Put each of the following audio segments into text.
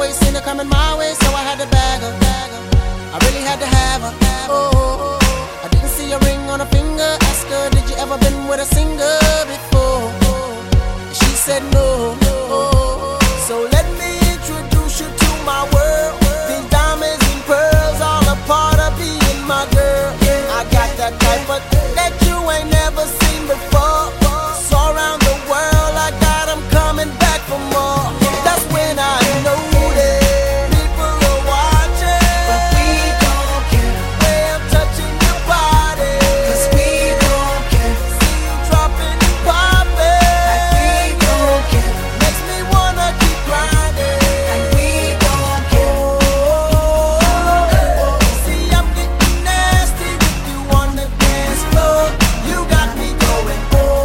always seen her coming my way, so I had to bag her. I really had to have her. Oh, I didn't see a ring on her finger. Ask her, did you ever been with a singer before? She said no. So let me introduce you to my world. These diamonds and pearls, all a part of being my girl. I got that type of thing that you ain't never seen before. So around the world, I got 'em coming back for more. That's when I know that people are watching. But we don't care, Way I'm touching your body, 'cause we don't care, see you dropping and popping. like we don't care, Makes me wanna keep grinding. like we don't care. See, I'm getting nasty with you on the dance floor. You got me going,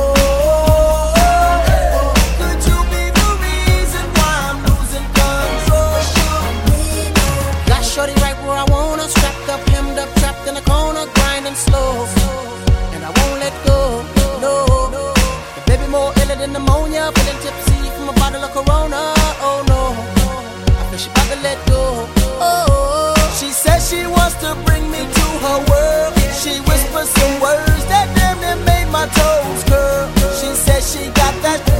could you be the reason why I'm losing control? Got shorty right where I want her, strapped up, hemmed up, trapped in a corner, grinding slow, and I won't let go. No, the baby more iller than pneumonia, feeling tipsy from a bottle of Corona. Oh no, I feel she about to let go. Oh, she says she wants to bring me to her world. She whispers some words that damn near made my toes curl. She says she got that